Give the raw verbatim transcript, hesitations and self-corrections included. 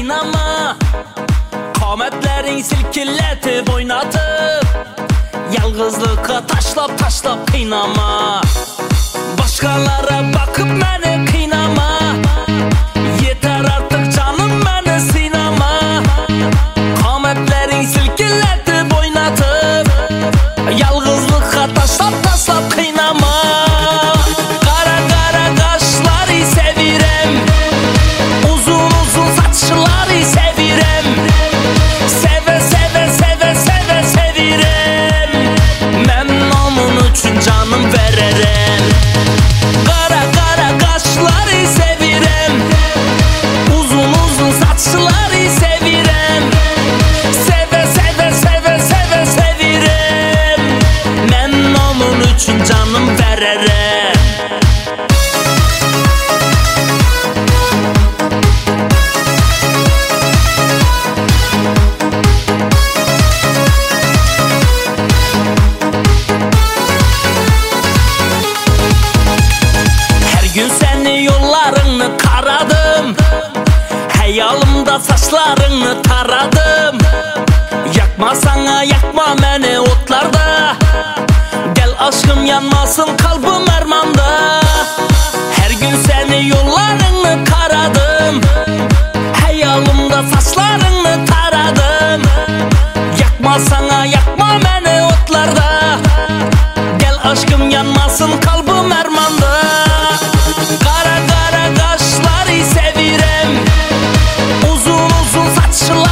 kıynama. Kametlerin silkiletip oynatıp yalgızlığa taşlap taşlap kıynama. Başkalara bakıp beni kıynama. Yeter artık canım beni sinama. Kametlerin silkiletip oynatıp yalgızlığa taşlap taşlap kıynama. Kara kara kaşları sevirem, uzun uzun saçları sevirem. Seve seve seve seve sevirem. Ben onun için canım veririm. Kara kara kaşları sevirem, uzun uzun saçları sevirem. Seve seve seve seve sevirem. Ben onun için canım veririm. Gün seni yollarını taradım, hayalımda saçlarını taradım. Yakma sana yakma beni otlarda, gel aşkım yanmasın kalbim ermanda. Her gün seni yollarını taradım, hayalımda saçlarını taradım. Yakma sana yakma beni otlarda, gel aşkım yanmasın kalbim ermanda. Kara kara kaşları sevirem, uzun uzun saçları